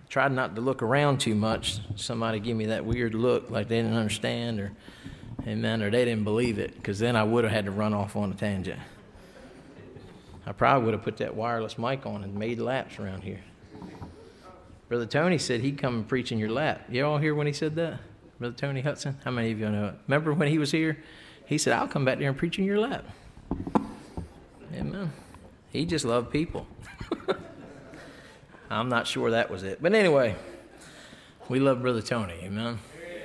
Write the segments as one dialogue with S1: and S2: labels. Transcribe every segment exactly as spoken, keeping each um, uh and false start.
S1: tried not to look around too much. Somebody give me that weird look like they didn't understand or, amen, or they didn't believe it, because then I would have had to run off on a tangent. I probably would have put that wireless mic on and made laps around here. Brother Tony said he'd come and preach in your lap. You all hear when he said that? Brother Tony Hudson? How many of you know it? Remember when he was here? He said, I'll come back there and preach in your lap. Amen. He just loved people. I'm not sure that was it. But anyway, we love Brother Tony. Amen.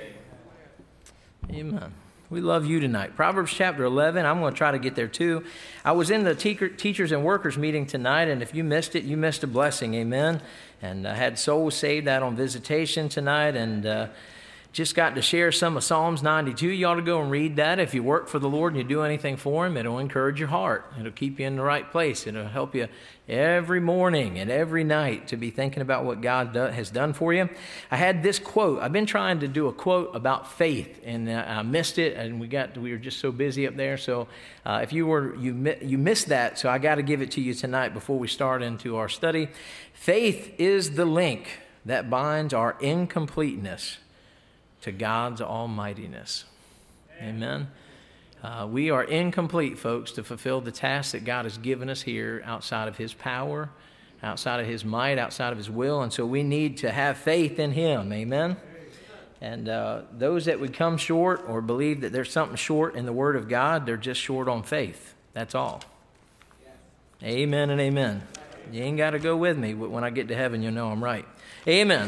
S1: Amen. We love you tonight. Proverbs chapter eleven, I'm going to try to get there too. I was in the te- teachers and workers meeting tonight, and if you missed it, you missed a blessing. Amen. And I had souls saved out on visitation tonight, and uh, just got to share some of Psalms ninety-two. You ought to go and read that. If you work for the Lord and you do anything for Him, it'll encourage your heart. It'll keep you in the right place. It'll help you every morning and every night to be thinking about what God do- has done for you. I had this quote. I've been trying to do a quote about faith, and uh, I missed it, and we got we were just so busy up there. So uh, if you were you mi- you missed that, so I got to give it to you tonight before we start into our study. Faith is the link that binds our incompleteness to God's almightiness. Amen. Uh, we are incomplete, folks, to fulfill the task that God has given us here outside of His power, outside of His might, outside of His will. And so we need to have faith in Him. Amen. And uh, those that would come short or believe that there's something short in the Word of God, they're just short on faith. That's all. Amen and amen. You ain't got to go with me, but when I get to heaven, you'll know I'm right. Amen.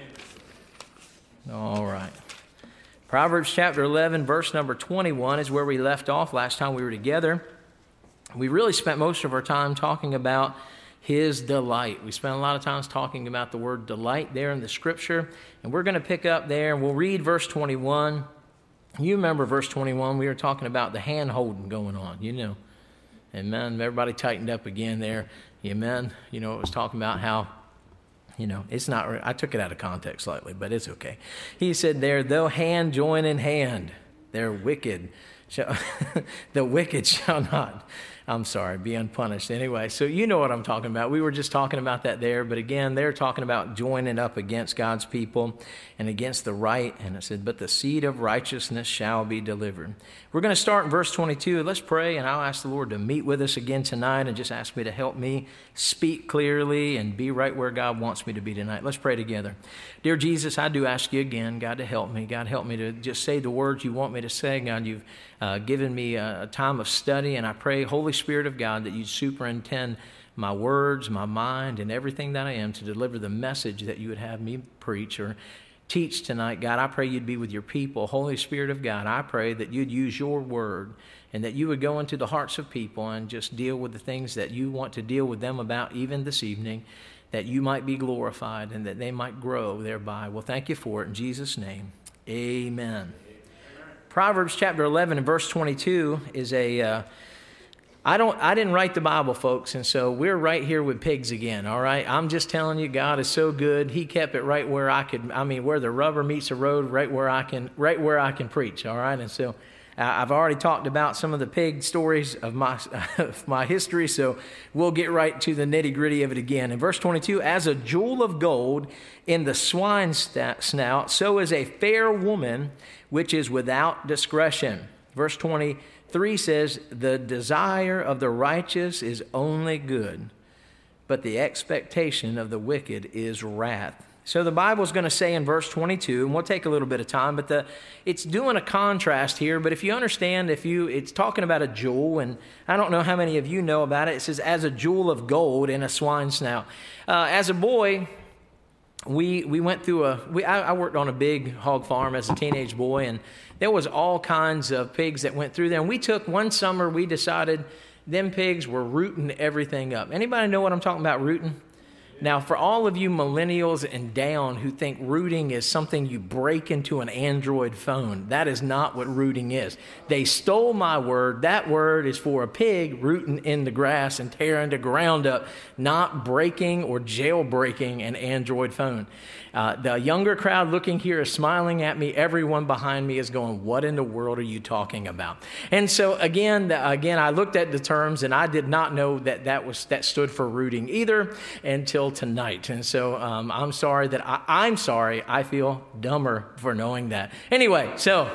S1: All right. Proverbs chapter eleven, verse number twenty-one is where we left off last time we were together. We really spent most of our time talking about His delight. We spent a lot of times talking about the word delight there in the Scripture, and we're going to pick up there, and we'll read verse twenty-one. You remember verse twenty-one, we were talking about the hand-holding going on, you know. Amen. Everybody tightened up again there. Amen. You know, it was talking about how, you know, it's not, I took it out of context slightly, but it's okay. He said there, though hand join in hand, they're wicked. Shall, the wicked shall not, I'm sorry, be unpunished. Anyway, so you know what I'm talking about. We were just talking about that there, but again, they're talking about joining up against God's people and against the right. And it said, but the seed of righteousness shall be delivered. We're going to start in verse twenty-two. Let's pray, and I'll ask the Lord to meet with us again tonight and just ask me to help me speak clearly and be right where God wants me to be tonight. Let's pray together. Dear Jesus, I do ask you again, God, to help me. God, help me to just say the words you want me to say. God, you've uh, given me a, a time of study, and I pray, Holy Spirit of God, that you superintend my words, my mind, and everything that I am to deliver the message that you would have me preach or teach tonight. God, I pray you'd be with your people. Holy Spirit of God, I pray that you'd use your word and that you would go into the hearts of people and just deal with the things that you want to deal with them about even this evening, that you might be glorified and that they might grow thereby. Well, thank you for it. In Jesus' name, amen. Proverbs chapter eleven and verse twenty-two is a... Uh, I don't. I didn't write the Bible, folks, and so we're right here with pigs again, all right? I'm just telling you, God is so good. He kept it right where I could, I mean, where the rubber meets the road, right where I can, right where I can preach, all right? And so uh, I've already talked about some of the pig stories of my, of my history, so we'll get right to the nitty-gritty of it again. In verse twenty-two, as a jewel of gold in the swine's snout, so is a fair woman which is without discretion. Verse twenty. Three says, the desire of the righteous is only good, but the expectation of the wicked is wrath. So the Bible's going to say in verse twenty-two, and we'll take a little bit of time, but the it's doing a contrast here. But if you understand, if you it's talking about a jewel, and I don't know how many of you know about it. It says, as a jewel of gold in a swine's snout. Uh, as a boy, we we went through a, we, I, I worked on a big hog farm as a teenage boy, and there was all kinds of pigs that went through there. And we took, one summer, we decided them pigs were rooting everything up. Anybody know what I'm talking about, rooting? Now, for all of you millennials and down who think rooting is something you break into an Android phone, that is not what rooting is. They stole my word. That word is for a pig rooting in the grass and tearing the ground up, not breaking or jailbreaking an Android phone. Uh, the younger crowd looking here is smiling at me. Everyone behind me is going, what in the world are you talking about? And so again, the, again, I looked at the terms, and I did not know that that was that stood for rooting either until until tonight. And so um, I'm sorry that I, I'm sorry. I feel dumber for knowing that. Anyway, so,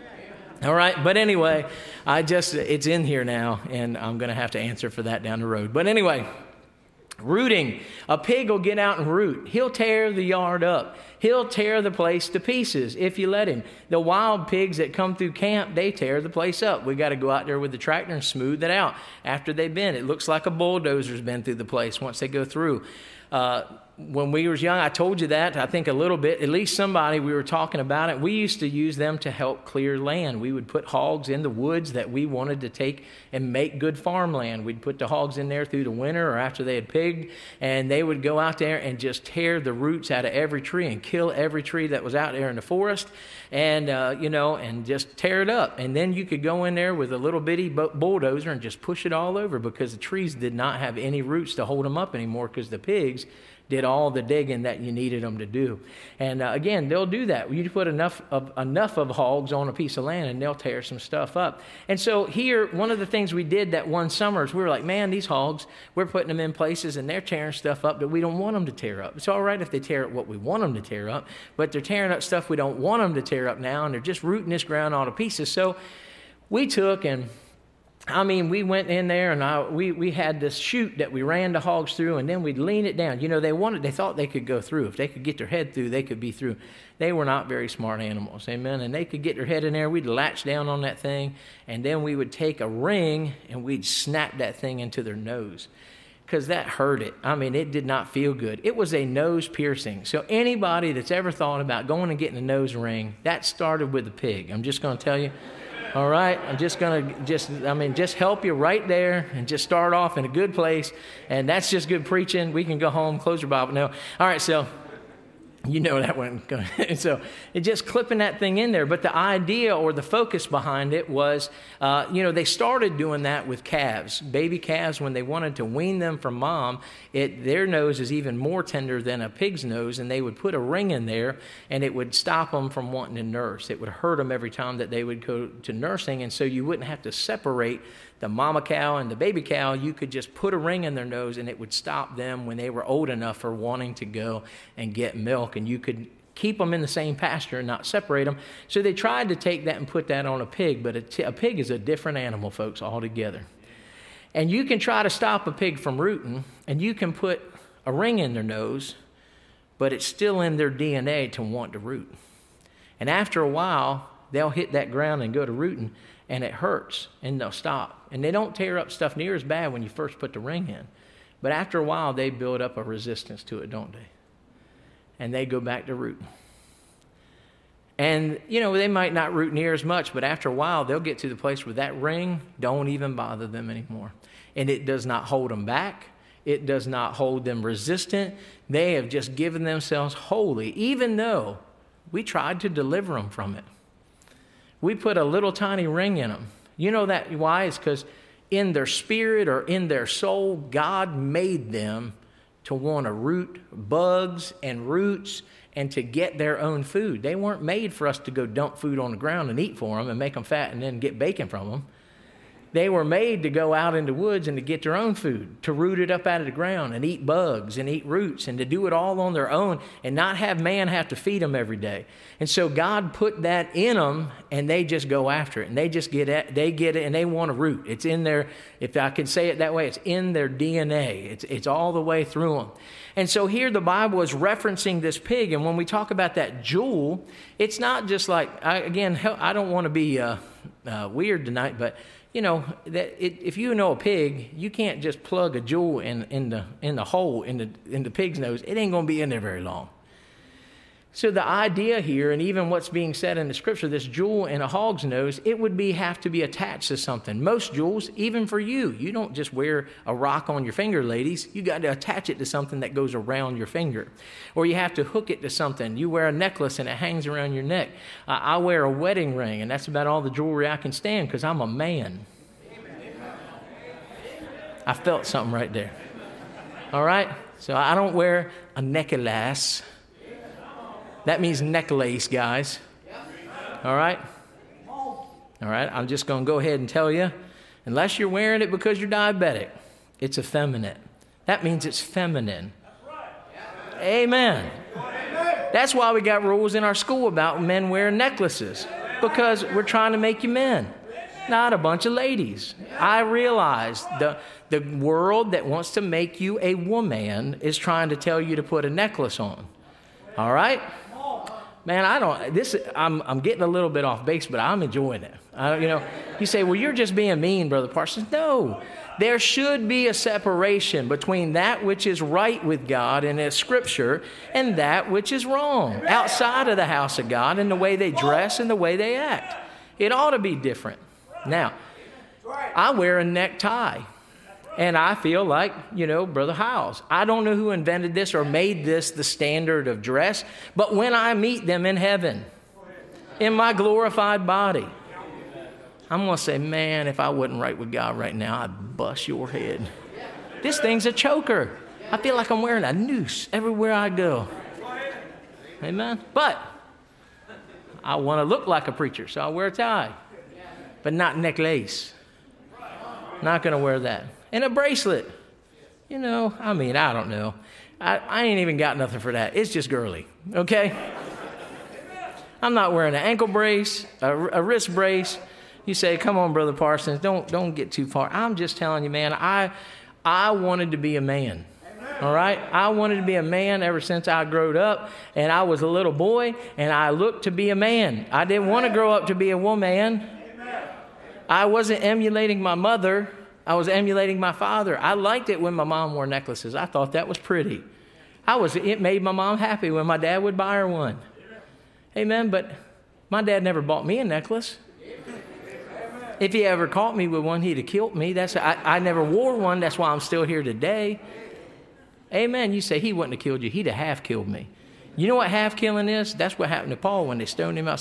S1: all right. But anyway, I just, it's in here now, and I'm going to have to answer for that down the road. But anyway, rooting. A pig will get out and root. He'll tear the yard up. He'll tear the place to pieces if you let him. The wild pigs that come through camp, they tear the place up. We got to go out there with the tractor and smooth it out after they've been. It looks like a bulldozer's been through the place once they go through. Uh, when we was young, I told you that, I think a little bit, at least somebody, we were talking about it. We used to use them to help clear land. We would put hogs in the woods that we wanted to take and make good farmland. We'd put the hogs in there through the winter or after they had pigged, and they would go out there and just tear the roots out of every tree and kill every tree that was out there in the forest, and, uh, you know, and just tear it up. And then you could go in there with a little bitty bulldozer and just push it all over, because the trees did not have any roots to hold them up anymore, because the pigs did all the digging that you needed them to do. And uh, again, they'll do that. You put enough of enough of hogs on a piece of land and they'll tear some stuff up. And so here, one of the things we did that one summer is we were like, man, these hogs, we're putting them in places and they're tearing stuff up that we don't want them to tear up. It's all right if they tear up what we want them to tear up, but they're tearing up stuff we don't want them to tear up now, and they're just rooting this ground all to pieces. So we took and I mean, we went in there and I, we, we had this chute that we ran the hogs through, and then we'd lean it down. You know, they wanted, they thought they could go through. If they could get their head through, they could be through. They were not very smart animals, amen? And they could get their head in there. We'd latch down on that thing, and then we would take a ring and we'd snap that thing into their nose, because that hurt it. I mean, it did not feel good. It was a nose piercing. So anybody that's ever thought about going and getting a nose ring, that started with a pig. I'm just going to tell you. All right, I'm just going to just, I mean, just help you right there and just start off in a good place. And that's just good preaching. We can go home, close your Bible. No. All right, so you know that one. So it just clipping that thing in there. But the idea or the focus behind it was, uh, you know, they started doing that with calves. Baby calves, when they wanted to wean them from mom, it their nose is even more tender than a pig's nose, and they would put a ring in there, and it would stop them from wanting to nurse. It would hurt them every time that they would go to nursing, and so you wouldn't have to separate the mama cow and the baby cow. You could just put a ring in their nose, and it would stop them when they were old enough for wanting to go and get milk, and you could keep them in the same pasture and not separate them. So they tried to take that and put that on a pig, but a, t- a pig is a different animal, folks, altogether. And you can try to stop a pig from rooting, and you can put a ring in their nose, but it's still in their D N A to want to root. And after a while, they'll hit that ground and go to rooting, and it hurts, and they'll stop. And they don't tear up stuff near as bad when you first put the ring in. But after a while, they build up a resistance to it, don't they? And they go back to rooting. And, you know, they might not root near as much, but after a while, they'll get to the place where that ring don't even bother them anymore. And it does not hold them back. It does not hold them resistant. They have just given themselves wholly, even though we tried to deliver them from it. We put a little tiny ring in them. You know that why? It's because in their spirit or in their soul, God made them to want to root bugs and roots and to get their own food. They weren't made for us to go dump food on the ground and eat for them and make them fat and then get bacon from them. They were made to go out in the woods and to get their own food, to root it up out of the ground and eat bugs and eat roots and to do it all on their own and not have man have to feed them every day. And so God put that in them, and they just go after it, and they just get it, they get it, and they want to root. It's in their, if I can say it that way, it's in their D N A. It's, it's all the way through them. And so here the Bible is referencing this pig, and when we talk about that jewel, it's not just like, I, again, I don't want to be uh, uh, weird tonight, but you know, that it, if you know a pig, you can't just plug a jewel in, in the in the hole in the in the pig's nose. It ain't going to be in there very long. So the idea here, and even what's being said in the scripture, this jewel in a hog's nose, it would be have to be attached to something. Most jewels, even for you, you don't just wear a rock on your finger, ladies. You got to attach it to something that goes around your finger. Or you have to hook it to something. You wear a necklace and it hangs around your neck. Uh, I wear a wedding ring, and that's about all the jewelry I can stand because I'm a man. I felt something right there. All right? So I don't wear a necklace. That means necklace, guys. All right? All right, I'm just going to go ahead and tell you, unless you're wearing it because you're diabetic, it's effeminate. That means it's feminine. Amen. That's why we got rules in our school about men wearing necklaces, because we're trying to make you men, not a bunch of ladies. I realize the, the world that wants to make you a woman is trying to tell you to put a necklace on. All right? Man, I don't, this, I'm, I'm getting a little bit off base, but I'm enjoying it. I, you know, you say, well, you're just being mean, Brother Parsons. No, there should be a separation between that which is right with God and His Scripture and that which is wrong outside of the house of God and the way they dress and the way they act. It ought to be different. Now, I wear a necktie. And I feel like, you know, Brother Hiles, I don't know who invented this or made this the standard of dress, but when I meet them in heaven, in my glorified body, I'm going to say, man, if I wasn't right with God right now, I'd bust your head. This thing's a choker. I feel like I'm wearing a noose everywhere I go. Amen? But I want to look like a preacher, so I wear a tie, but not necklace. Not going to wear that. And a bracelet. You know, I mean, I don't know. I, I ain't even got nothing for that. It's just girly, okay? I'm not wearing an ankle brace, a, a wrist brace. You say, come on, Brother Parsons, don't don't get too far. I'm just telling you, man, I I wanted to be a man, all right? I wanted to be a man ever since I growed up, and I was a little boy, and I looked to be a man. I didn't want to grow up to be a woman. I wasn't emulating my mother. I was emulating my father. I liked it when my mom wore necklaces. I thought that was pretty. I was. It made my mom happy when my dad would buy her one. Amen. But my dad never bought me a necklace. If he ever caught me with one, he'd have killed me. That's I, I never wore one. That's why I'm still here today. Amen. You say he wouldn't have killed you. He'd have half killed me. You know what half killing is? That's what happened to Paul when they stoned him out.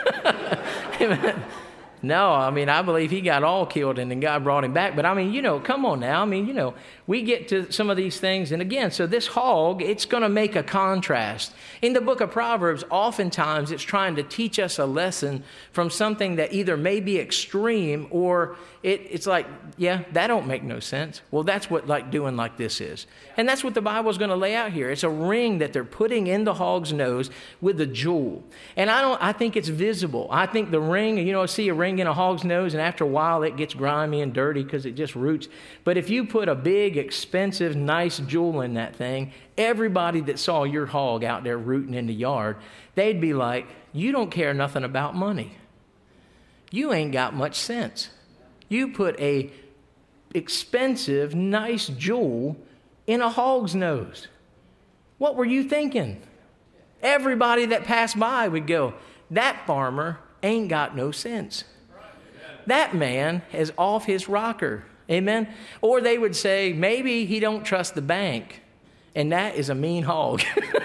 S1: Amen. No, I mean, I believe he got all killed and then God brought him back. But I mean, you know, come on now. I mean, you know, we get to some of these things. And again, so this hog, it's going to make a contrast. In the book of Proverbs, oftentimes it's trying to teach us a lesson from something that either may be extreme or it, it's like, yeah, that don't make no sense. Well, that's what like doing like this is. And that's what the Bible is going to lay out here. It's a ring that they're putting in the hog's nose with a jewel. And I don't, I think it's visible. I think the ring, you know, I see a ring in a hog's nose and after a while it gets grimy and dirty because it just roots. But if you put a big, expensive, nice jewel in that thing, everybody that saw your hog out there rooting in the yard, they'd be like, you don't care nothing about money. You ain't got much sense. You put a expensive, nice jewel in a hog's nose. What were you thinking? Everybody that passed by would go, that farmer ain't got no sense. That man is off his rocker. Amen? Or they would say, maybe he don't trust the bank, and that is a mean hog.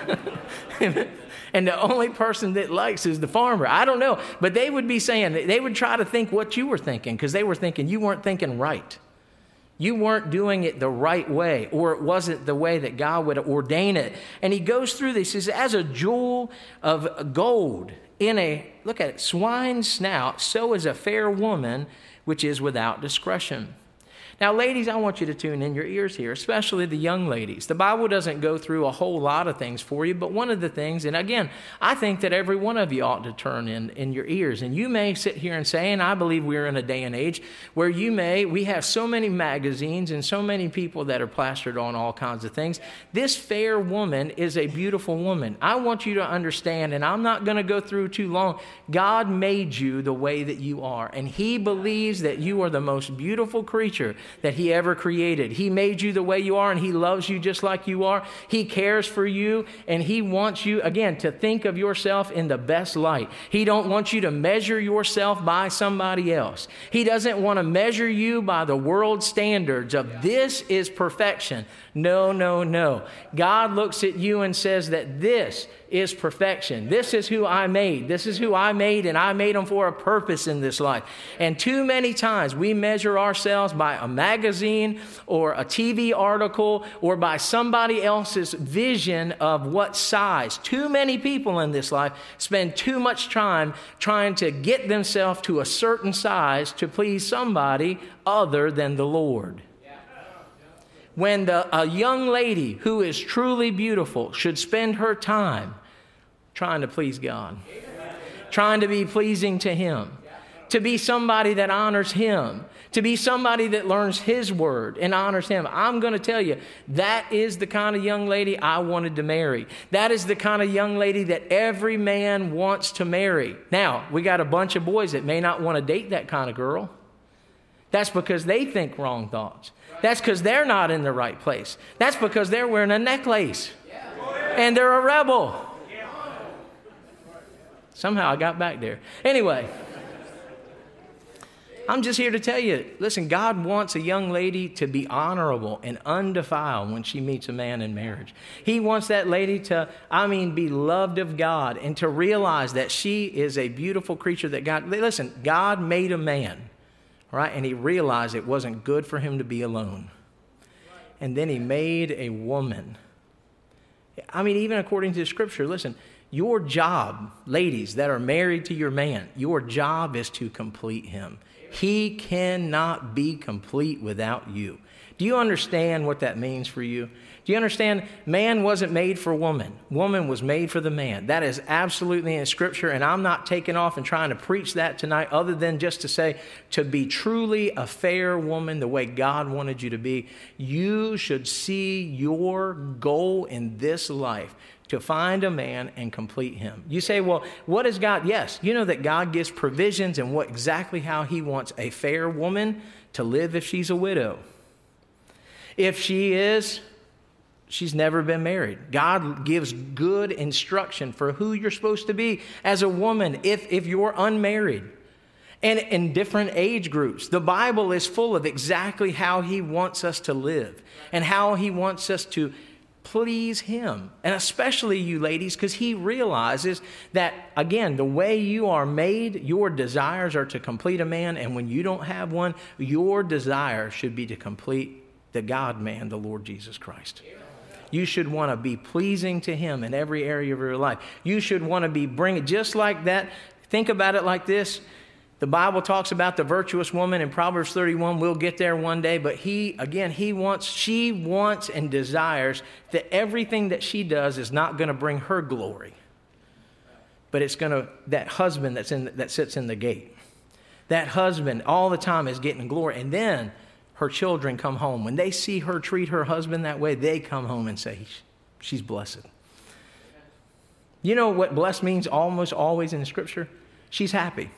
S1: And the only person that likes is the farmer. I don't know. But they would be saying, they would try to think what you were thinking because they were thinking you weren't thinking right. You weren't doing it the right way, or it wasn't the way that God would ordain it. And he goes through this. He says, as a jewel of gold in a, look at it, swine's snout, so is a fair woman which is without discretion. Now, ladies, I want you to tune in your ears here, especially the young ladies. The Bible doesn't go through a whole lot of things for you, but one of the things, and again, I think that every one of you ought to turn in, in your ears. And you may sit here and say, and I believe we're in a day and age where you may, we have so many magazines and so many people that are plastered on all kinds of things. This fair woman is a beautiful woman. I want you to understand, and I'm not going to go through too long, God made you the way that you are, and he believes that you are the most beautiful creature that he ever created. He made you the way you are, and he loves you just like you are. He cares for you, and he wants you, again, to think of yourself in the best light. He don't want you to measure yourself by somebody else. He doesn't want to measure you by the world standards of this is perfection. No, no, no. God looks at you and says that this is perfection. This is who I made. This is who I made, and I made them for a purpose in this life. And too many times we measure ourselves by a magazine or a T V article or by somebody else's vision of what size. Too many people in this life spend too much time trying to get themselves to a certain size to please somebody other than the Lord. when the, a young lady who is truly beautiful should spend her time trying to please God, trying to be pleasing to Him, to be somebody that honors Him, to be somebody that learns His word and honors Him. I'm going to tell you, that is the kind of young lady I wanted to marry. That is the kind of young lady that every man wants to marry. Now, we got a bunch of boys that may not want to date that kind of girl. That's because they think wrong thoughts. That's because they're not in the right place. That's because they're wearing a necklace and they're a rebel. Somehow I got back there. Anyway, I'm just here to tell you, listen, God wants a young lady to be honorable and undefiled when she meets a man in marriage. He wants that lady to, I mean, be loved of God and to realize that she is a beautiful creature that God, listen, God made a man, right? And He realized it wasn't good for him to be alone. And then He made a woman. I mean, even according to the Scripture, listen, your job, ladies that are married to your man, your job is to complete him. He cannot be complete without you. Do you understand what that means for you? Do you understand? Man wasn't made for woman. Woman was made for the man. That is absolutely in Scripture, and I'm not taking off and trying to preach that tonight other than just to say, to be truly a fair woman the way God wanted you to be, you should see your goal in this life to find a man and complete him. You say, well, what is God? Yes, you know that God gives provisions and what exactly how He wants a fair woman to live if she's a widow. If she is, she's never been married. God gives good instruction for who you're supposed to be as a woman if, if you're unmarried. And in different age groups, the Bible is full of exactly how He wants us to live and how He wants us to please Him. And especially you ladies, because He realizes that, again, the way you are made, your desires are to complete a man. And when you don't have one, your desire should be to complete the God-man, the Lord Jesus Christ. You should want to be pleasing to Him in every area of your life. You should want to be bringing, just like that. Think about it like this. The Bible talks about the virtuous woman in Proverbs thirty-one. We'll get there one day. But he, again, he wants, she wants and desires that everything that she does is not going to bring her glory. But it's going to, that husband that's in, that sits in the gate. That husband all the time is getting glory. And then her children come home. When they see her treat her husband that way, they come home and say, she's blessed. You know what blessed means almost always in the Scripture? She's happy.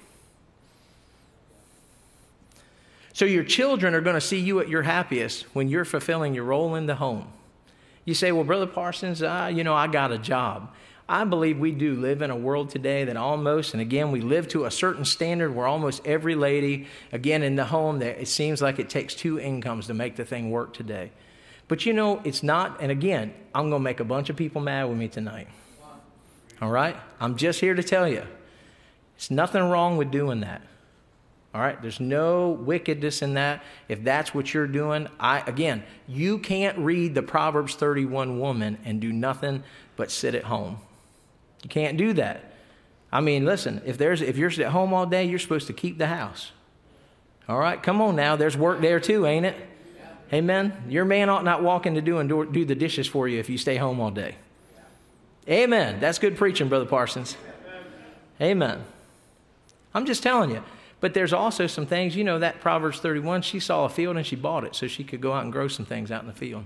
S1: So your children are going to see you at your happiest when you're fulfilling your role in the home. You say, well, Brother Parsons, uh, you know, I got a job. I believe we do live in a world today that almost, and again, we live to a certain standard where almost every lady, again, in the home, that it seems like it takes two incomes to make the thing work today. But you know, it's not, and again, I'm going to make a bunch of people mad with me tonight. All right? I'm just here to tell you, it's nothing wrong with doing that. All right, there's no wickedness in that. If that's what you're doing, I again, you can't read the Proverbs thirty-one woman and do nothing but sit at home. You can't do that. I mean, listen, if there's if you're at home all day, you're supposed to keep the house. All right, come on now. There's work there too, ain't it? Amen. Your man ought not walk in to do and do, do the dishes for you if you stay home all day. Amen. That's good preaching, Brother Parsons. Amen. I'm just telling you. But there's also some things, you know, that Proverbs thirty-one, she saw a field and she bought it so she could go out and grow some things out in the field.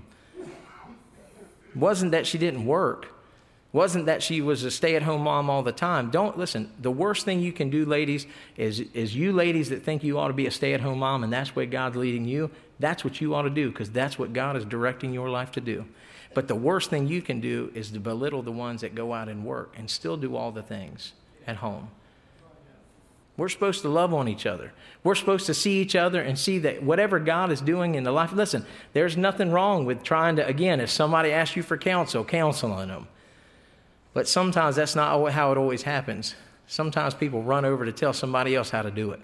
S1: It wasn't that she didn't work. It wasn't that she was a stay-at-home mom all the time. Don't, listen, the worst thing you can do, ladies, is, is you ladies that think you ought to be a stay-at-home mom and that's where God's leading you, that's what you ought to do because that's what God is directing your life to do. But the worst thing you can do is to belittle the ones that go out and work and still do all the things at home. We're supposed to love on each other. We're supposed to see each other and see that whatever God is doing in the life. Listen, there's nothing wrong with trying to, again, if somebody asks you for counsel, counseling them. But sometimes that's not how it always happens. Sometimes people run over to tell somebody else how to do it.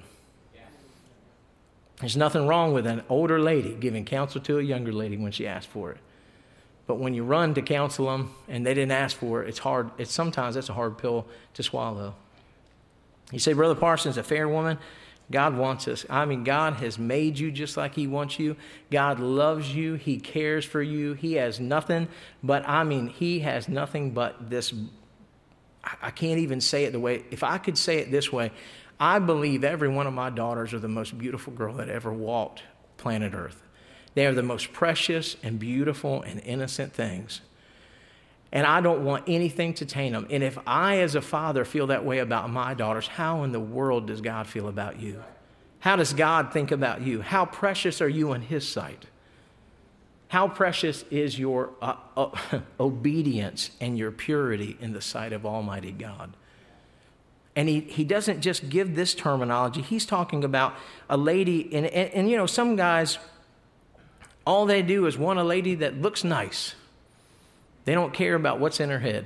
S1: There's nothing wrong with an older lady giving counsel to a younger lady when she asks for it. But when you run to counsel them and they didn't ask for it, it's hard. It's sometimes that's a hard pill to swallow. You say, Brother Parsons, a fair woman? God wants us. I mean, God has made you just like he wants you. God loves you. He cares for you. He has nothing but, I mean, he has nothing but this. I can't even say it the way, if I could say it this way, I believe every one of my daughters are the most beautiful girl that ever walked planet Earth. They are the most precious and beautiful and innocent things. And I don't want anything to taint them. And if I, as a father, feel that way about my daughters, how in the world does God feel about you? How does God think about you? How precious are you in his sight? How precious is your uh, uh, obedience and your purity in the sight of Almighty God? And he, he doesn't just give this terminology. He's talking about a lady, and, and, and you know, some guys, all they do is want a lady that looks nice. They don't care about what's in her head.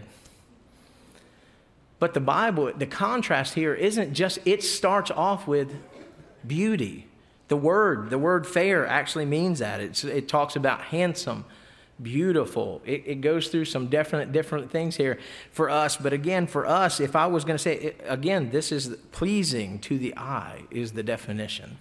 S1: But the Bible, the contrast here isn't just, it starts off with beauty. The word, the word fair actually means that. It's, it talks about handsome, beautiful. It, it goes through some definite different things here for us. But again, for us, if I was going to say, it, again, this is pleasing to the eye is the definition.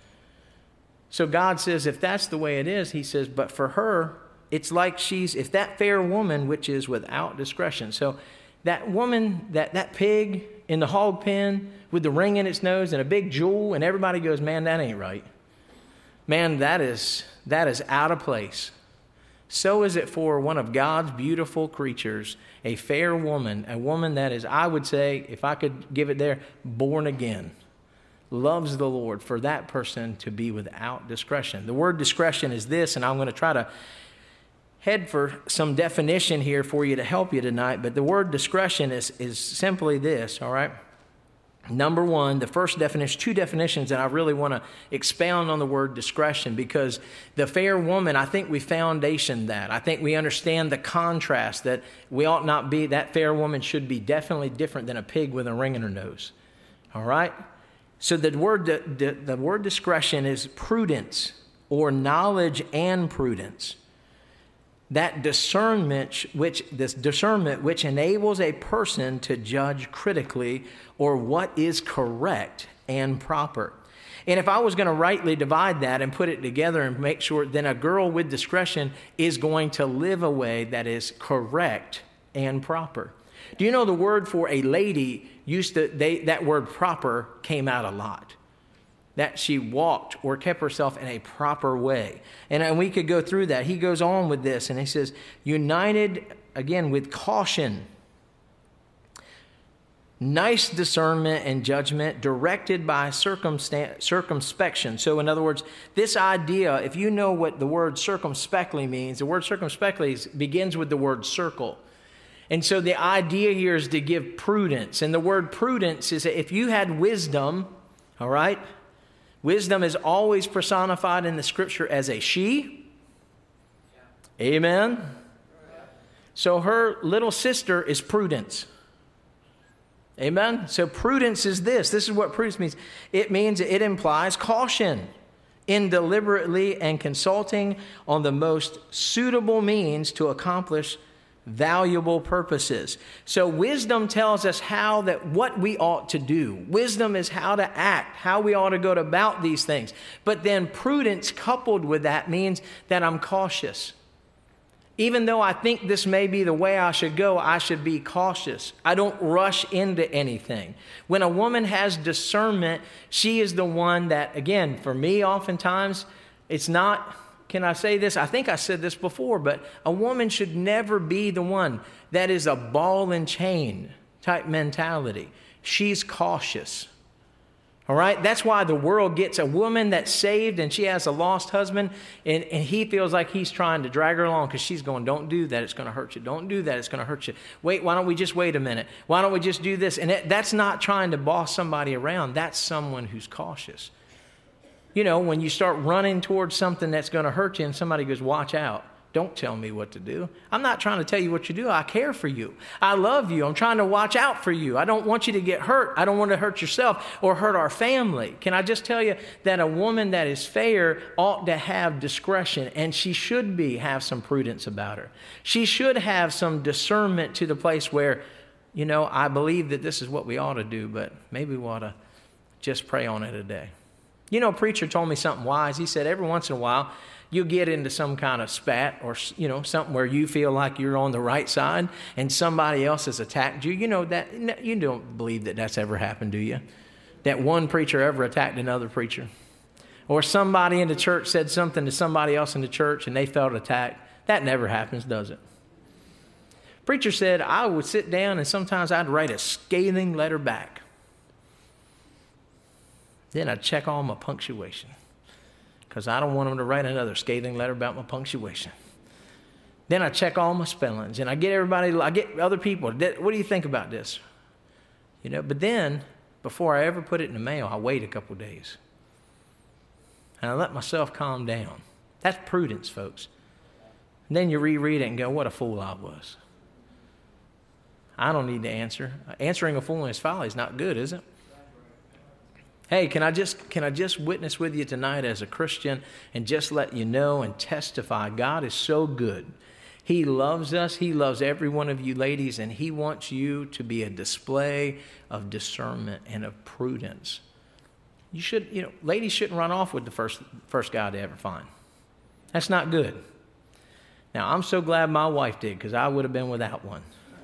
S1: So God says, if that's the way it is, he says, but for her, it's like she's, if that fair woman, which is without discretion. So that woman, that, that pig in the hog pen with the ring in its nose and a big jewel, and everybody goes, man, that ain't right. Man, that is, that is out of place. So is it for one of God's beautiful creatures, a fair woman, a woman that is, I would say, if I could give it there, born again, loves the Lord, for that person to be without discretion. The word discretion is this, and I'm going to try to head for some definition here for you to help you tonight, but the word discretion is, is simply this, all right? Number one, the first definition, two definitions, and I really want to expound on the word discretion because the fair woman, I think we foundation that. I think we understand the contrast that we ought not be, that fair woman should be definitely different than a pig with a ring in her nose, all right? So the word, the, the, the word discretion is prudence or knowledge and prudence. That discernment which this discernment which enables a person to judge critically or what is correct and proper. And if I was going to rightly divide that and put it together and make sure, then a girl with discretion is going to live a way that is correct and proper. Do you know the word for a lady used to, they, that word proper came out a lot. That she walked or kept herself in a proper way. And, and we could go through that. He goes on with this and he says, united, again, with caution, nice discernment and judgment, directed by circumstan- circumspection. So in other words, this idea, if you know what the word circumspectly means, the word circumspectly is, begins with the word circle. And so the idea here is to give prudence. And the word prudence is that if you had wisdom, all right, wisdom is always personified in the scripture as a she. Yeah. Amen. Yeah. So her little sister is prudence. Amen. So prudence is this. This is what prudence means. It means it implies caution in deliberately and consulting on the most suitable means to accomplish valuable purposes. So wisdom tells us how that what we ought to do. Wisdom is how to act, how we ought to go about these things. But then prudence coupled with that means that I'm cautious. Even though I think this may be the way I should go, I should be cautious. I don't rush into anything. When a woman has discernment, she is the one that, again, for me, oftentimes, it's not, can I say this? I think I said this before, but a woman should never be the one that is a ball and chain type mentality. She's cautious. All right? That's why the world gets a woman that's saved and she has a lost husband and, and he feels like he's trying to drag her along because she's going, don't do that, it's going to hurt you. Don't do that, it's going to hurt you. Wait, why don't we just wait a minute? Why don't we just do this? And it, that's not trying to boss somebody around. That's someone who's cautious. You know, when you start running towards something that's going to hurt you and somebody goes, watch out. Don't tell me what to do. I'm not trying to tell you what you do. I care for you. I love you. I'm trying to watch out for you. I don't want you to get hurt. I don't want to hurt yourself or hurt our family. Can I just tell you that a woman that is fair ought to have discretion, and she should be have some prudence about her. She should have some discernment to the place where, you know, I believe that this is what we ought to do, but maybe we ought to just pray on it a day. You know, a preacher told me something wise. He said every once in a while, you'll get into some kind of spat or, you know, something where you feel like you're on the right side and somebody else has attacked you. You know, that you don't believe that that's ever happened, do you? That one preacher ever attacked another preacher. Or somebody in the church said something to somebody else in the church and they felt attacked. That never happens, does it? Preacher said I would sit down and sometimes I'd write a scathing letter back. Then I'd check all my punctuation because I don't want them to write another scathing letter about my punctuation. Then I check all my spellings and I get everybody, I get other people, what do you think about this? You know, but then before I ever put it in the mail, I wait a couple of days. And I let myself calm down. That's prudence, folks. And then you reread it and go, what a fool I was. I don't need to answer. Answering a fool in his folly is not good, is it? Hey, can I just can I just witness with you tonight as a Christian and just let you know and testify God is so good. He loves us. He loves every one of you ladies, and he wants you to be a display of discernment and of prudence. You should, you know, ladies shouldn't run off with the first first guy they ever find. That's not good. Now, I'm so glad my wife did because I would have been without one.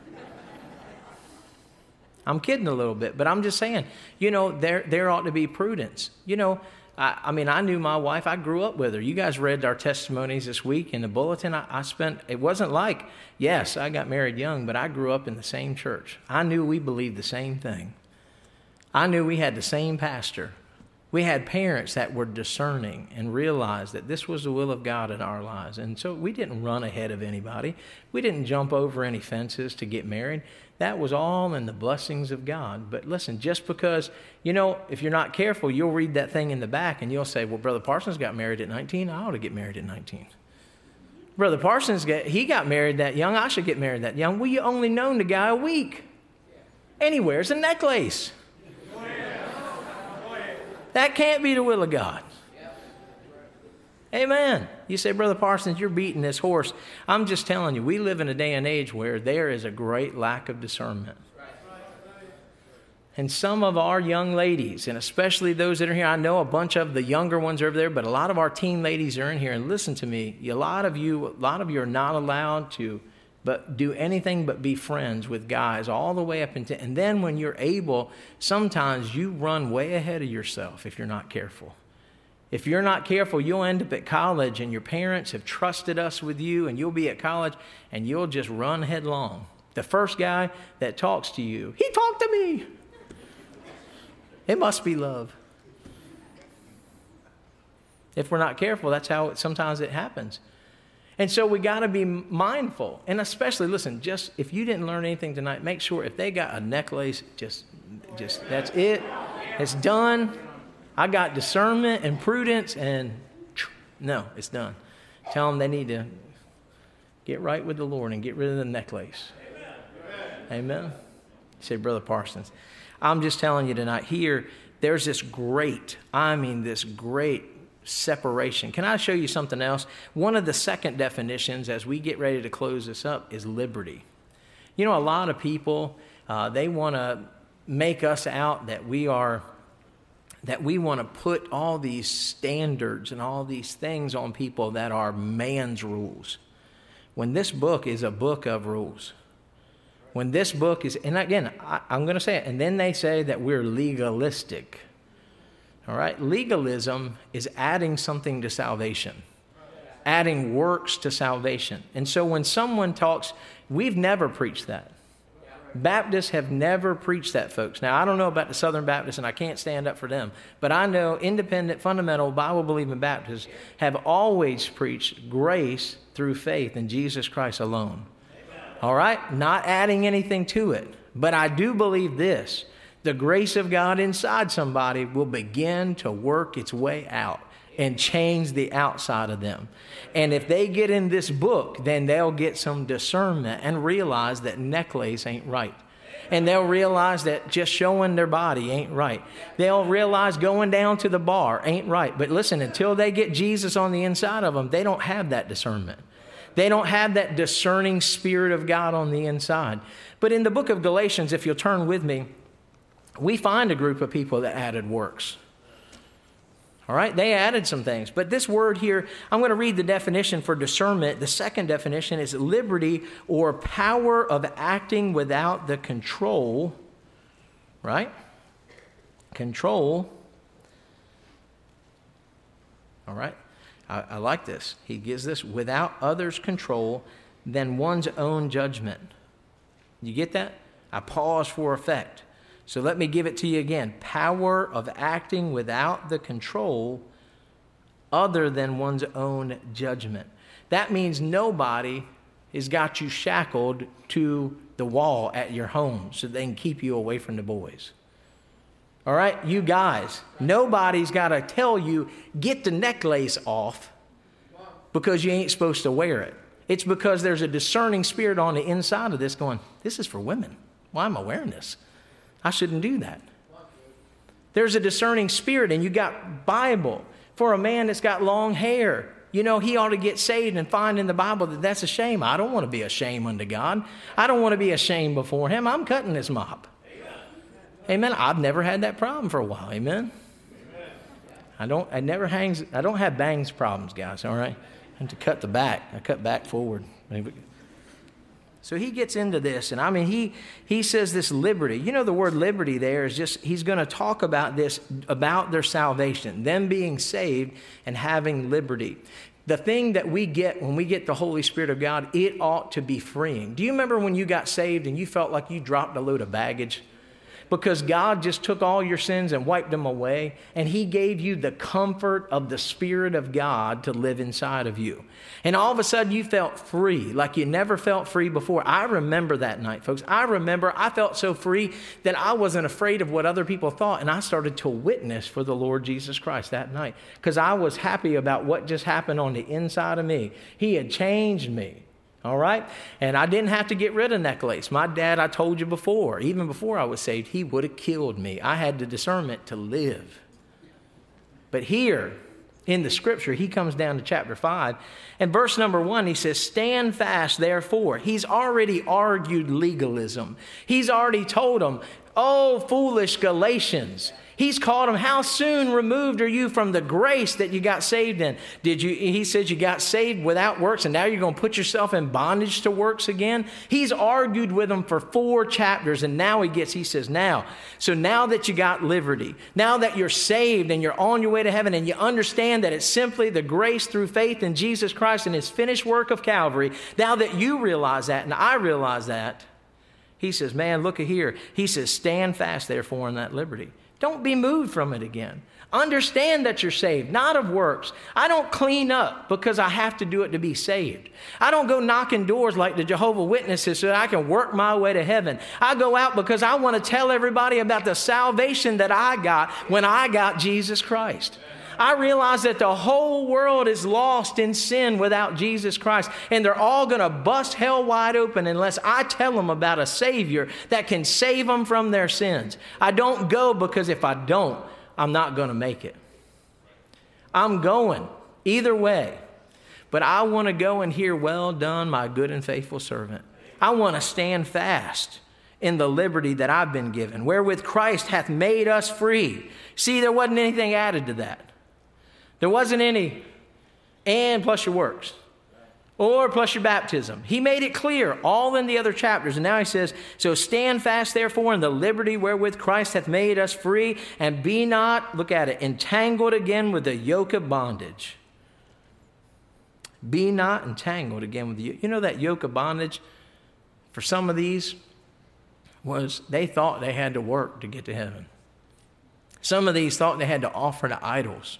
S1: I'm kidding a little bit, but I'm just saying, you know, there there ought to be prudence. You know, I, I mean, I knew my wife. I grew up with her. You guys read our testimonies this week in the bulletin. I, I spent, it wasn't like, yes, I got married young, but I grew up in the same church. I knew we believed the same thing. I knew we had the same pastor. We had parents that were discerning and realized that this was the will of God in our lives. And so we didn't run ahead of anybody. We didn't jump over any fences to get married. That was all in the blessings of God. But listen, just because, you know, if you're not careful, you'll read that thing in the back and you'll say, well, Brother Parsons got married at nineteen. I ought to get married at nineteen. Brother Parsons, got, he got married that young. I should get married that young. Well, you only known the guy a week. And he wears a necklace. That can't be the will of God. Amen. You say, Brother Parsons, you're beating this horse. I'm just telling you, we live in a day and age where there is a great lack of discernment. And some of our young ladies, and especially those that are here, I know a bunch of the younger ones are over there, but a lot of our teen ladies are in here. And listen to me, a lot of you, a lot of you are not allowed to but do anything but be friends with guys all the way up into, and then when you're able, sometimes you run way ahead of yourself if you're not careful. If you're not careful, you'll end up at college and your parents have trusted us with you and you'll be at college and you'll just run headlong. The first guy that talks to you, he talked to me. It must be love. If we're not careful, that's how it, sometimes it happens. And so we got to be mindful. And especially, listen, just if you didn't learn anything tonight, make sure if they got a necklace, just, just that's it. It's done. I got discernment and prudence, and no, it's done. Tell them they need to get right with the Lord and get rid of the necklace. Amen. Amen. You say, Brother Parsons, I'm just telling you tonight, here, there's this great, I mean this great separation. Can I show you something else? One of the second definitions as we get ready to close this up is liberty. You know, a lot of people, uh, they want to make us out that we are, that we want to put all these standards and all these things on people that are man's rules. When this book is a book of rules. When this book is, and again, I, I'm going to say it, and then they say that we're legalistic. All right, legalism is adding something to salvation, adding works to salvation. And so when someone talks, we've never preached that. Baptists have never preached that, folks. Now, I don't know about the Southern Baptists, and I can't stand up for them, but I know independent, fundamental, Bible-believing Baptists have always preached grace through faith in Jesus Christ alone. All right, not adding anything to it. But I do believe this. The grace of God inside somebody will begin to work its way out and change the outside of them. And if they get in this book, then they'll get some discernment and realize that necklace ain't right. And they'll realize that just showing their body ain't right. They'll realize going down to the bar ain't right. But listen, until they get Jesus on the inside of them, they don't have that discernment. They don't have that discerning Spirit of God on the inside. But in the book of Galatians, if you'll turn with me, we find a group of people that added works. All right, they added some things. But this word here, I'm going to read the definition for discernment. The second definition is liberty or power of acting without the control, right? Control. All right, I, I like this. He gives this without others' control than one's own judgment. You get that? I pause for effect. So let me give it to you again. Power of acting without the control other than one's own judgment. That means nobody has got you shackled to the wall at your home so they can keep you away from the boys. All right, you guys, nobody's got to tell you, get the necklace off because you ain't supposed to wear it. It's because there's a discerning spirit on the inside of this going, this is for women. Why am I wearing this? I shouldn't do that. There's a discerning spirit, and you got Bible. For a man that's got long hair, you know, he ought to get saved and find in the Bible that that's a shame. I don't want to be a shame unto God. I don't want to be ashamed before him. I'm cutting this mop. Amen. I've never had that problem for a while. Amen. I don't, I never hangs, I don't have bangs problems, guys. All right. I have to cut the back. I cut back forward. So he gets into this, and I mean, he he says this liberty. You know, the word liberty there is just, he's going to talk about this, about their salvation, them being saved and having liberty. The thing that we get when we get the Holy Spirit of God, it ought to be freeing. Do you remember when you got saved and you felt like you dropped a load of baggage? Because God just took all your sins and wiped them away, and he gave you the comfort of the Spirit of God to live inside of you. And all of a sudden you felt free, like you never felt free before. I remember that night, folks. I remember I felt so free that I wasn't afraid of what other people thought, and I started to witness for the Lord Jesus Christ that night because I was happy about what just happened on the inside of me. He had changed me. All right? And I didn't have to get rid of necklace. My dad, I told you before, even before I was saved, he would have killed me. I had the discernment to live. But here in the scripture, he comes down to chapter five. And verse number one, he says, stand fast, therefore. He's already argued legalism. He's already told them, oh, foolish Galatians. He's called them, how soon removed are you from the grace that you got saved in? Did you? He says you got saved without works, and now you're going to put yourself in bondage to works again? He's argued with them for four chapters, and now he gets, he says, now, so now that you got liberty, now that you're saved and you're on your way to heaven, and you understand that it's simply the grace through faith in Jesus Christ and his finished work of Calvary, now that you realize that, and I realize that, he says, man, look at here. He says, stand fast, therefore, in that liberty. Don't be moved from it again. Understand that you're saved, not of works. I don't clean up because I have to do it to be saved. I don't go knocking doors like the Jehovah's Witnesses so that I can work my way to heaven. I go out because I want to tell everybody about the salvation that I got when I got Jesus Christ. I realize that the whole world is lost in sin without Jesus Christ, and they're all going to bust hell wide open unless I tell them about a Savior that can save them from their sins. I don't go because if I don't, I'm not going to make it. I'm going either way, but I want to go and hear, well done, my good and faithful servant. I want to stand fast in the liberty that I've been given, wherewith Christ hath made us free. See, there wasn't anything added to that. There wasn't any and plus your works or plus your baptism. He made it clear all in the other chapters. And now he says, so stand fast, therefore, in the liberty wherewith Christ hath made us free, and be not, look at it, entangled again with the yoke of bondage. Be not entangled again with the yoke. You know that yoke of bondage for some of these was they thought they had to work to get to heaven. Some of these thought they had to offer to idols.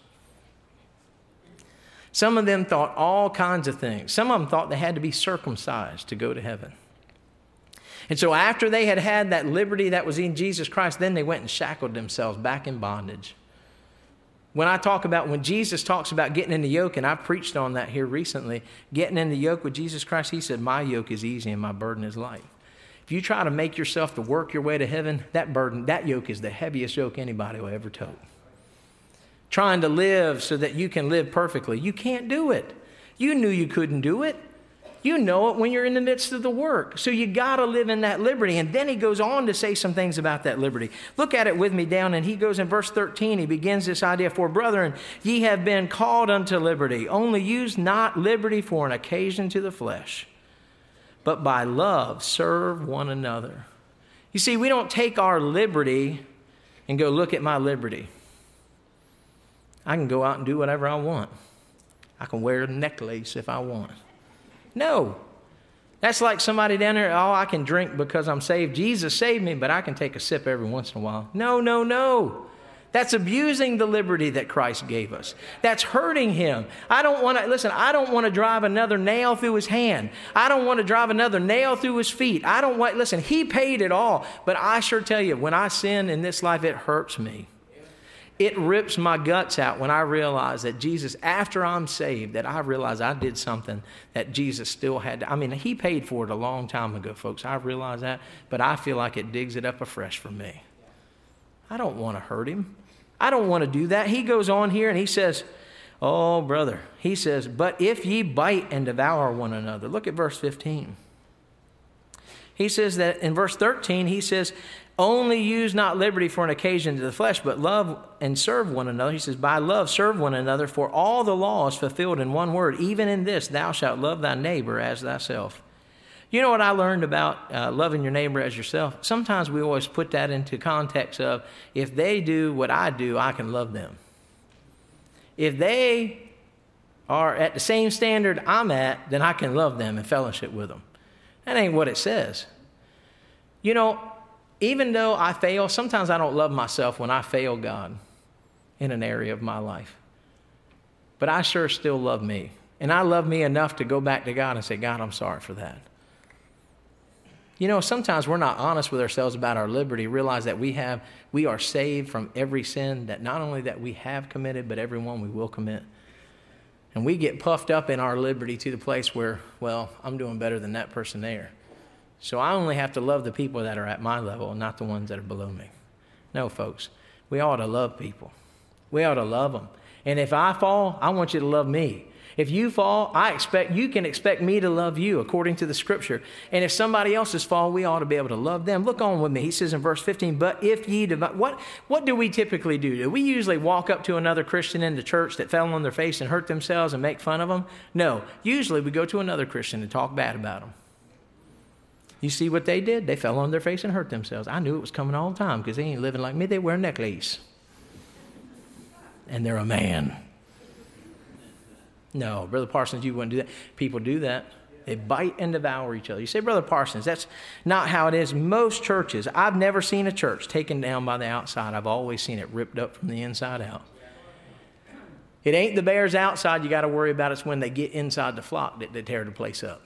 S1: Some of them thought all kinds of things. Some of them thought they had to be circumcised to go to heaven. And so after they had had that liberty that was in Jesus Christ, then they went and shackled themselves back in bondage. When I talk about, when Jesus talks about getting in the yoke, and I preached on that here recently, getting in the yoke with Jesus Christ, he said, my yoke is easy and my burden is light. If you try to make yourself to work your way to heaven, that burden, that yoke is the heaviest yoke anybody will ever tote. Trying to live so that you can live perfectly. You can't do it. You knew you couldn't do it. You know it when you're in the midst of the work. So you got to live in that liberty. And then he goes on to say some things about that liberty. Look at it with me down, and he goes in verse thirteen. He begins this idea, for brethren, ye have been called unto liberty. Only use not liberty for an occasion to the flesh, but by love serve one another. You see, we don't take our liberty and go, look at my liberty. I can go out and do whatever I want. I can wear a necklace if I want. No. That's like somebody down there, oh, I can drink because I'm saved. Jesus saved me, but I can take a sip every once in a while. No, no, no. That's abusing the liberty that Christ gave us. That's hurting him. I don't want to, listen, I don't want to drive another nail through his hand. I don't want to drive another nail through his feet. I don't want, listen, he paid it all. But I sure tell you, when I sin in this life, it hurts me. It rips my guts out when I realize that Jesus, after I'm saved, that I realize I did something that Jesus still had to. I mean, he paid for it a long time ago, folks. I realize that, but I feel like it digs it up afresh for me. I don't want to hurt him. I don't want to do that. He goes on here and he says, oh, brother, he says, but if ye bite and devour one another. Look at verse fifteen. He says that in verse thirteen, he says, only use not liberty for an occasion to the flesh, but love and serve one another. He says, by love serve one another, for all the law is fulfilled in one word. Even in this, thou shalt love thy neighbor as thyself. You know what I learned about uh, loving your neighbor as yourself? Sometimes we always put that into context of, if they do what I do, I can love them. If they are at the same standard I'm at, then I can love them and fellowship with them. That ain't what it says. You know, even though I fail, sometimes I don't love myself when I fail God in an area of my life. But I sure still love me. And I love me enough to go back to God and say, God, I'm sorry for that. You know, sometimes we're not honest with ourselves about our liberty, realize that we have, we are saved from every sin that not only that we have committed, but every one we will commit. And we get puffed up in our liberty to the place where, well, I'm doing better than that person there. So I only have to love the people that are at my level, not the ones that are below me. No, folks, we ought to love people. We ought to love them. And if I fall, I want you to love me. If you fall, I expect you can expect me to love you according to the scripture. And if somebody else's fall, we ought to be able to love them. Look on with me. He says in verse fifteen, but if ye divide, what, what do we typically do? Do we usually walk up to another Christian in the church that fell on their face and hurt themselves and make fun of them? No. Usually we go to another Christian and talk bad about them. You see what they did? They fell on their face and hurt themselves. I knew it was coming all the time because they ain't living like me. They wear a necklace. And they're a man. No, Brother Parsons, you wouldn't do that. People do that. They bite and devour each other. You say, Brother Parsons, that's not how it is. Most churches, I've never seen a church taken down by the outside. I've always seen it ripped up from the inside out. It ain't the bears outside you got to worry about. It's when they get inside the flock that they tear the place up.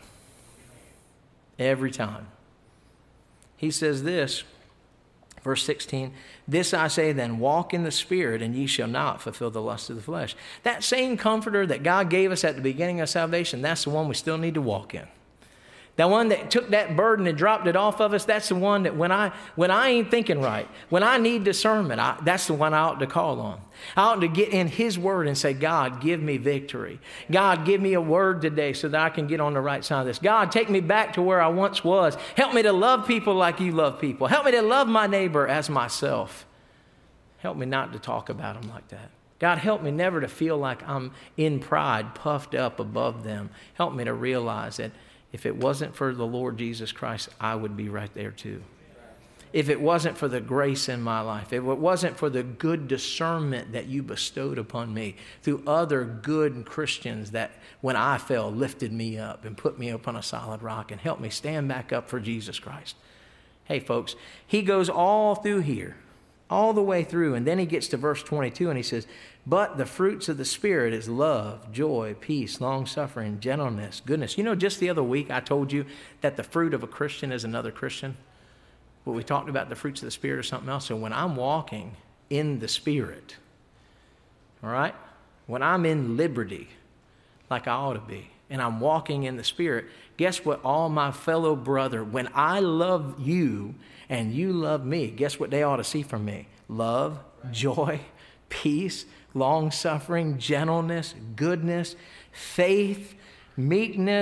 S1: Every time. He says this, verse sixteen, this I say then, walk in the Spirit, and ye shall not fulfill the lust of the flesh. That same comforter that God gave us at the beginning of salvation, that's the one we still need to walk in. That one that took that burden and dropped it off of us, that's the one that when I when I ain't thinking right, when I need discernment, I, that's the one I ought to call on. I ought to get in His Word and say, God, give me victory. God, give me a word today so that I can get on the right side of this. God, take me back to where I once was. Help me to love people like you love people. Help me to love my neighbor as myself. Help me not to talk about them like that. God, help me never to feel like I'm in pride, puffed up above them. Help me to realize that if it wasn't for the Lord Jesus Christ, I would be right there too. If it wasn't for the grace in my life, if it wasn't for the good discernment that you bestowed upon me through other good Christians that when I fell lifted me up and put me up on a solid rock and helped me stand back up for Jesus Christ. Hey folks, he goes all through here, all the way through, and then he gets to verse twenty-two and he says, but the fruits of the Spirit is love, joy, peace, long-suffering, gentleness, goodness. You know, just the other week I told you that the fruit of a Christian is another Christian. Well, we talked about the fruits of the Spirit or something else. So when I'm walking in the Spirit, all right, when I'm in liberty, like I ought to be, and I'm walking in the Spirit, guess what all my fellow brother, when I love you and you love me, guess what they ought to see from me? Love, joy, peace, long-suffering, gentleness, goodness, faith, meekness,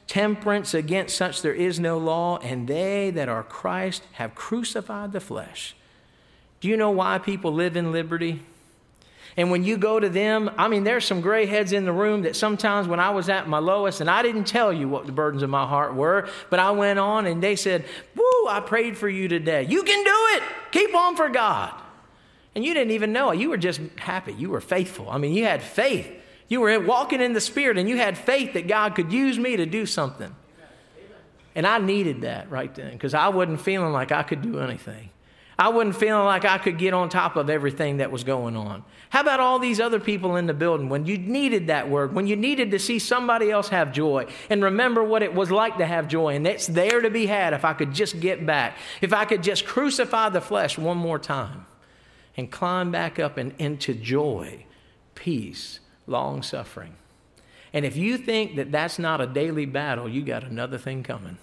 S1: temperance, against such there is no law, and they that are Christ have crucified the flesh. Do you know why people live in liberty? And when you go to them, I mean, there's some gray heads in the room that sometimes when I was at my lowest, and I didn't tell you what the burdens of my heart were, but I went on and they said, woo, I prayed for you today. You can do it. Keep on for God. And you didn't even know it. You were just happy. You were faithful. I mean, you had faith. You were walking in the Spirit, and you had faith that God could use me to do something. And I needed that right then, because I wasn't feeling like I could do anything. I wasn't feeling like I could get on top of everything that was going on. How about all these other people in the building when you needed that word, when you needed to see somebody else have joy and remember what it was like to have joy, and it's there to be had if I could just get back, if I could just crucify the flesh one more time and climb back up and into joy, peace, long suffering. And if you think that that's not a daily battle, you got another thing coming.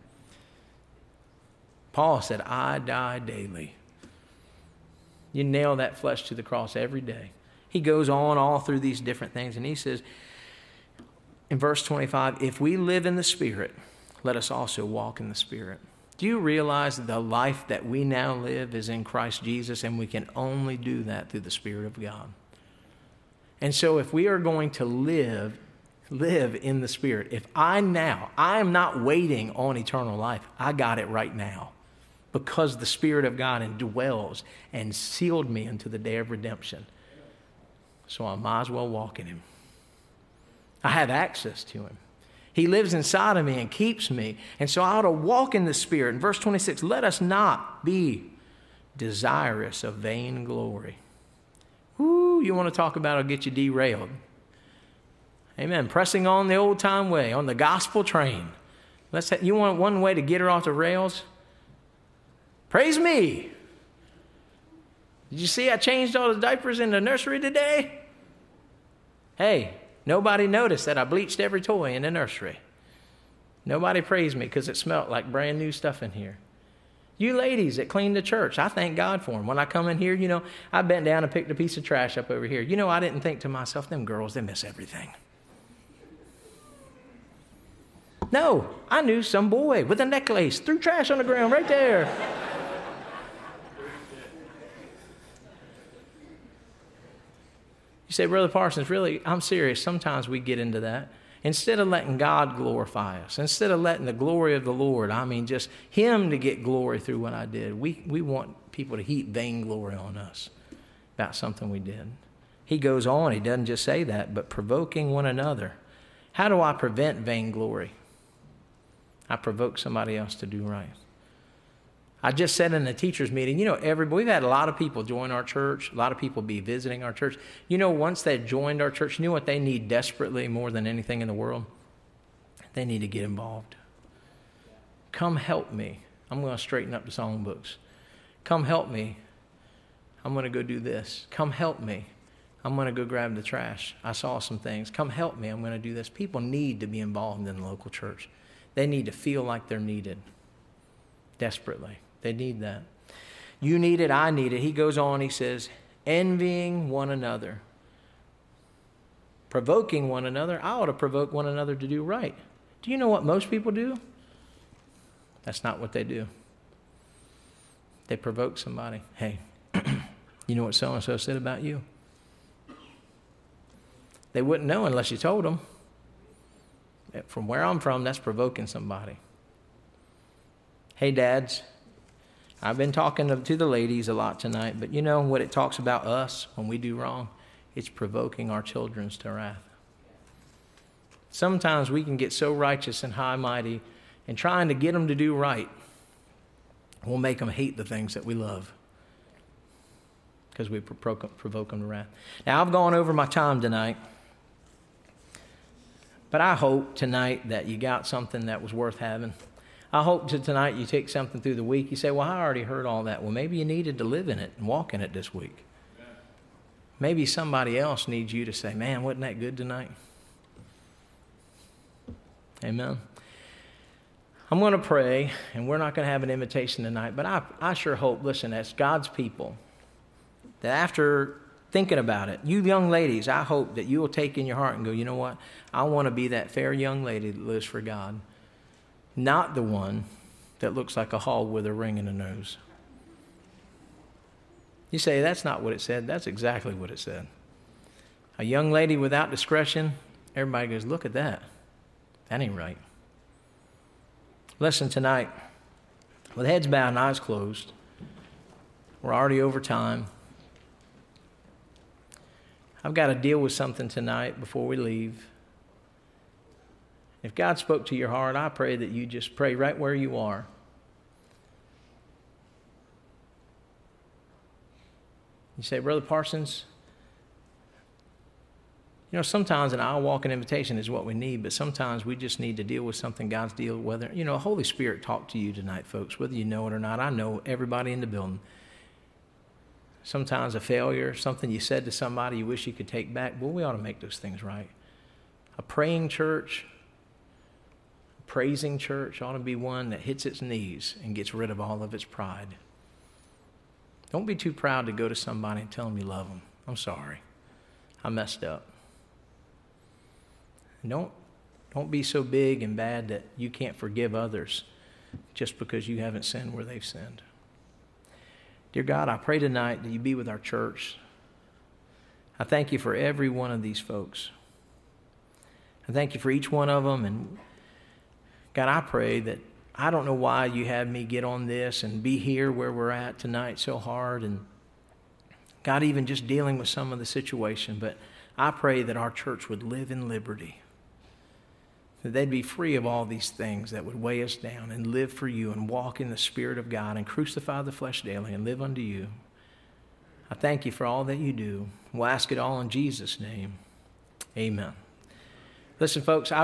S1: Paul said, I die daily. You nail that flesh to the cross every day. He goes on all through these different things, and he says in verse twenty-five, if we live in the Spirit, let us also walk in the Spirit. Do you realize that the life that we now live is in Christ Jesus, and we can only do that through the Spirit of God? And so if we are going to live, live in the Spirit, if I now, I am not waiting on eternal life, I got it right now. Because the Spirit of God indwells and sealed me unto the day of redemption. So I might as well walk in Him. I have access to Him. He lives inside of me and keeps me. And so I ought to walk in the Spirit. In verse twenty-six, let us not be desirous of vain glory. Woo, you want to talk about it'll get you derailed. Amen. Pressing on the old time way, on the gospel train. Let's have, you want one way to get her off the rails? Praise me. Did you see I changed all the diapers in the nursery today? Hey, nobody noticed that I bleached every toy in the nursery. Nobody praised me because it smelled like brand new stuff in here. You ladies that clean the church, I thank God for them. When I come in here, you know, I bent down and picked a piece of trash up over here. You know, I didn't think to myself, them girls, they miss everything. No, I knew some boy with a necklace threw trash on the ground right there. You say, Brother Parsons, really, I'm serious. Sometimes we get into that. Instead of letting God glorify us, instead of letting the glory of the Lord, I mean just Him to get glory through what I did, we, we want people to heap vainglory on us about something we did. He goes on, he doesn't just say that, but provoking one another. How do I prevent vainglory? I provoke somebody else to do right. I just said in the teachers meeting, you know, everybody, we've had a lot of people join our church, a lot of people be visiting our church. You know, once they joined our church, you know what they need desperately more than anything in the world? They need to get involved. Come help me. I'm going to straighten up the songbooks. Come help me. I'm going to go do this. Come help me. I'm going to go grab the trash. I saw some things. Come help me. I'm going to do this. People need to be involved in the local church. They need to feel like they're needed desperately. They need that. You need it, I need it. He goes on, he says, envying one another, provoking one another. I ought to provoke one another to do right. Do you know what most people do? That's not what they do. They provoke somebody. Hey, you know what so-and-so said about you? They wouldn't know unless you told them. From where I'm from, that's provoking somebody. Hey, dads. I've been talking to, to the ladies a lot tonight, but you know what it talks about us when we do wrong? It's provoking our children to wrath. Sometimes we can get so righteous and high-mighty and trying to get them to do right, we'll make them hate the things that we love because we provoke, provoke them to wrath. Now, I've gone over my time tonight, but I hope tonight that you got something that was worth having. I hope to tonight you take something through the week. You say, well, I already heard all that. Well, maybe you needed to live in it and walk in it this week. Amen. Maybe somebody else needs you to say, man, wasn't that good tonight? Amen. I'm going to pray, and we're not going to have an invitation tonight, but I, I sure hope, listen, as God's people, that after thinking about it. You young ladies, I hope that you will take in your heart and go, you know what? I want to be that fair young lady that lives for God. Not the one that looks like a hog with a ring in the nose. You say, that's not what it said. That's exactly what it said. A young lady without discretion, everybody goes, look at that. That ain't right. Listen, tonight, with heads bowed and eyes closed, we're already over time. I've got to deal with something tonight before we leave. If God spoke to your heart, I pray that you just pray right where you are. You say, Brother Parsons, you know, sometimes an aisle walking invitation is what we need, but sometimes we just need to deal with something God's deal with. Whether, you know, Holy Spirit talked to you tonight, folks, whether you know it or not. I know everybody in the building. Sometimes a failure, something you said to somebody you wish you could take back. Well, we ought to make those things right. A praying church, a praising church ought to be one that hits its knees and gets rid of all of its pride. Don't be too proud to go to somebody and tell them you love them. I'm sorry. I messed up. And don't, don't be so big and bad that you can't forgive others just because you haven't sinned where they've sinned. Dear God, I pray tonight that you be with our church. I thank you for every one of these folks. I thank you for each one of them. And God, I pray that I don't know why you had me get on this and be here where we're at tonight so hard. And God, even just dealing with some of the situation. But I pray that our church would live in liberty. That they'd be free of all these things that would weigh us down and live for you and walk in the Spirit of God and crucify the flesh daily and live unto you. I thank you for all that you do. We'll ask it all in Jesus' name. Amen. Listen, folks, I